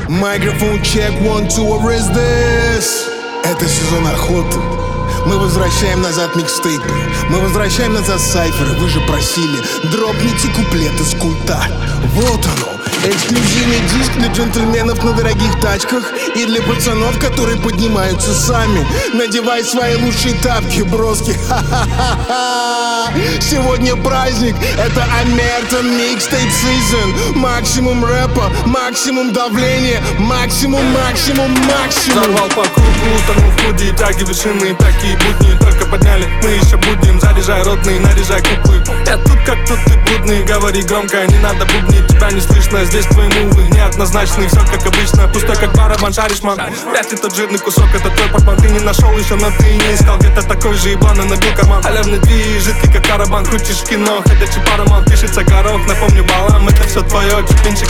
Microphone check, 1, 2, arrest this. Это сезон охоты. Мы возвращаем назад микстейпы, мы возвращаем назад сайферы. Вы же просили, дропните куплеты с культа. Вот оно, эксклюзивный диск для джентльменов на дорогих тачках и для пацанов, которые поднимаются сами. Надевай свои лучшие тапки, броски. Ха-ха-ха-ха. Сегодня праздник, это Омертон Mixtape Season. Максимум рэпа, максимум давления, максимум. Взорвал по кругу, утонул в худи, тяги вершины, такие будни только подняли. Мы еще будем, заряжай родные, наряжай куклы. Я тут как тут, ты блудный, говори громко, не надо бубнить. Тебя не слышно, здесь твои мувы неоднозначные, все как обычно, пустой как барабан, шаришь, ман. Вряд ли тот жирный кусок, это твой портман. Ты не нашел еще, но ты не искал. Где-то такой же еблан и набил карман. Халявный движ, жидкий как карабан. Крутишь кино, ходячий парамон. Пишется горох, напомню балам. Это все твое, чипинчик.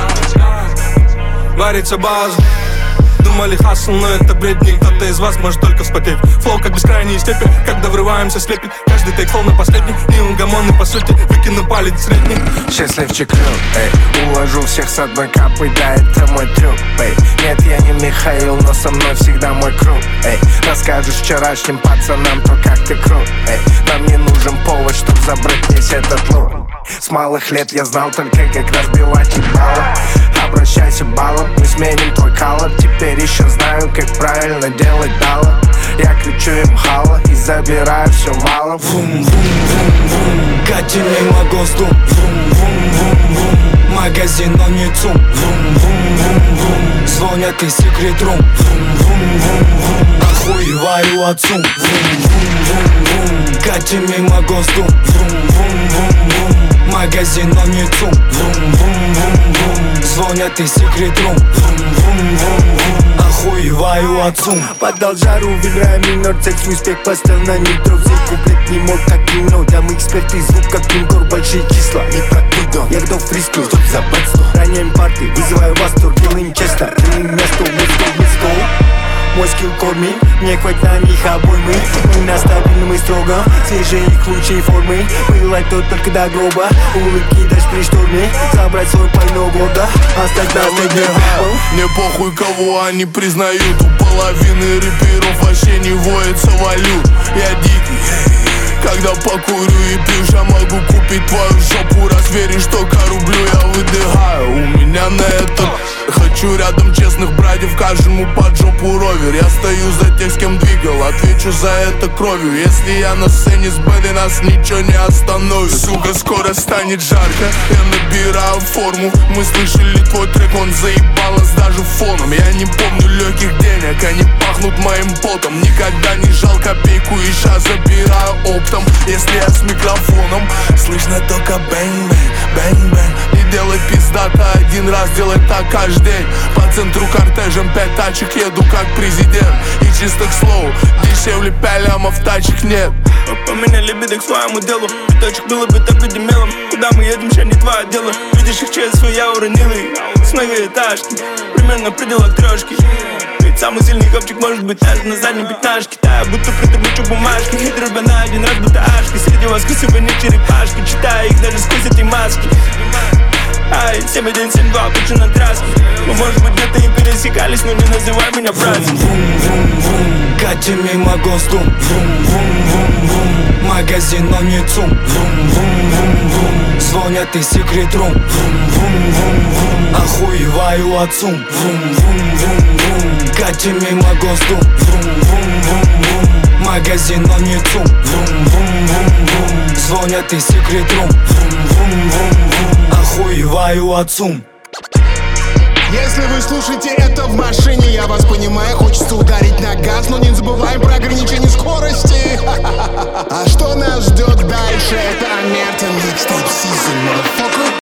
Варится база. Думали хасл, но это бредни. Кто-то из вас может только вспотеть. Флоу как бескрайние степи, когда врываемся слепит. Каждый тейк флоу на последний. Неугомонный по сути, выкину палец средний. Счастливчик крут, эй. Уложу всех с одной капой, да это мой трюк, эй. Нет, я не Михаил, но со мной всегда мой круг, эй. Расскажешь вчерашним пацанам то, как ты крут, эй. Нам не нужен повод, чтоб забрать весь этот лут. С малых лет я знал только, как разбивать ебало. Обращайся баллом, мы сменим твой колор. Теперь еще знаю, как правильно делать дало. Я кричу им хала и забираю все валом. Вум-вум-вум-вум, катим мимо ГОСТу. Вум-вум-вум-вум, магазин, но не ЦУМ. Вум-вум-вум-вум, звонят из секрет-рум. Вум-вум-вум-вум, охуеваю от ЦУМ. Вум-вум-вум-вум, катим мимо ГОСТу. Вум-вум-вум-вум, магазин, но не ЦУМ. Вум-вум-вум-вум, звонят из секрет-рум. Вум-вум-вум-вум, охуеваю от ЦУМ. Поддал жару, вибрая минор, цель свой успех поставил на нитро. Взять куплет не мог, как кино. Дам эксперты, звук как пинкор, большие числа. Не прокидон, я готов к риску, чтоб забрать 100. Роняем парты, вызываю восторг, делаем честно. Делаем место, место. Мой скилл кормит, мне хватит на них обоймы. Мы на стабильном и строгом, свежие их лучшей формы. Пылать тут только до гроба, улыбки дашь при шторме. Забрать свой пального года, оставить наследие. Мне похуй, кого они признают. У половины рэперов вообще не воется валют. Я дикий, когда покурю и пью, я могу купить твою жопу. Раз веришь, только рублю, я выдыхаю. У меня на это хочу рядом честных братьев, каждому под жопу ровер. Я стою за тех, с кем двигал, отвечу за это кровью. Если я на сцене с бэдой, нас ничего не остановит. Сука, скоро станет жарко, я набираю форму. Мы слышали твой трек, он заебал нас даже фоном. Я не помню легких денег, они пахнут моим потом. Никогда не жал копейку и щас забираю оптом. Если я с микрофоном, слышно только бэнг-бэнг, бэнг-бэнг. Не делай пиздата один раз, делай так каждый день. По центру кортежем 5 тачек еду как президент. И чистых слов, дешевле 5 лямов тачек нет. Поменяли беды к своему делу. Биточек было бы так демелом. Куда мы едем, сейчас не твое дело. Видишь их через свой, я уронил их. С многоэтажки, примерно в пределах трешки. Ведь самый сильный копчик может быть даже на заднем пятнашке. Да, будто придумочу бумажки. Хитрый бы на один раз будто ашки. Среди вас красивые не черепашки. Читаю их даже сквозь эти маски. Ай, 7-1-7-2, кучу на траске. Мы, может быть, где-то и пересекались, но не называй меня братьем. Вум-вум-вум-вум, катим мимо ГОСТу. Вум-вум-вум-вум, магазин, но не ЦУМ. Вум-вум-вум-вум, звонят из секрет-рум. Вум-вум-вум-вум, охуеваю от ЦУМ. Вум-вум-вум-вум, катим мимо ГОСТу. Вум-вум-вум-вум, магазин, но не ЦУМ. Вум-вум-вум-вум, звонят из секрет-рум. Вум-вум-вум-вум, охуеваю от ЦУМ. Если вы слушаете это в машине, я вас понимаю, хочется ударить на газ, но не забываем про ограничение скорости. А что нас ждет дальше? Это Омертон Mixtape Season, motherfucker.